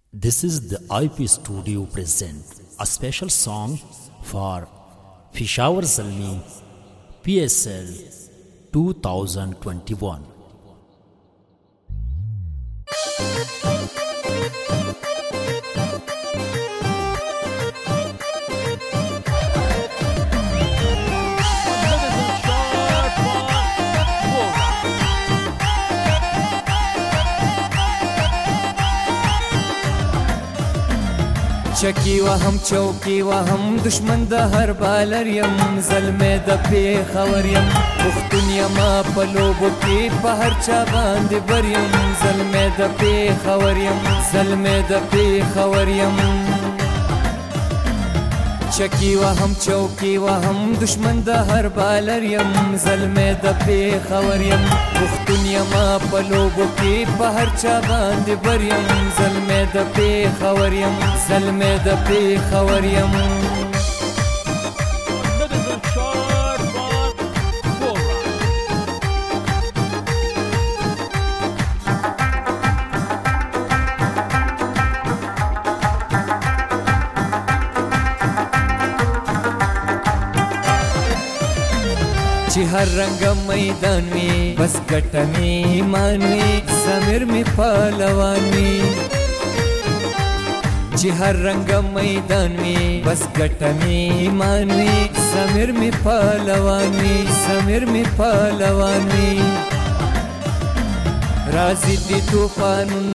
This is the IP Studio present a special song for Peshawar Zalmi PSL 2021. चकी वهم चौकी वهم دشمن د هر بالر یم زلمه د پیښور یم پښتون یم په لوبو کې په هر چا باندې بر یم زلمه د پیښور یم زلمه د پیښور یم چکی وهم چوکی وهم دشمن د هر بالر یم زلمه د پیښور یم پښتون یم په لوبو کې په هر چا باندې بر یم زلمه د پیښور یم زلمه د پیښور یم چې هر رنگ میدان وي بس ګټه می ایمان وي ضمیر می پهلوان وي چې هر رنگ میدان وي بس ګټه می ایمان وي ضمیر می پهلوان وي ضمیر می پهلوان وي راځي دي طوفان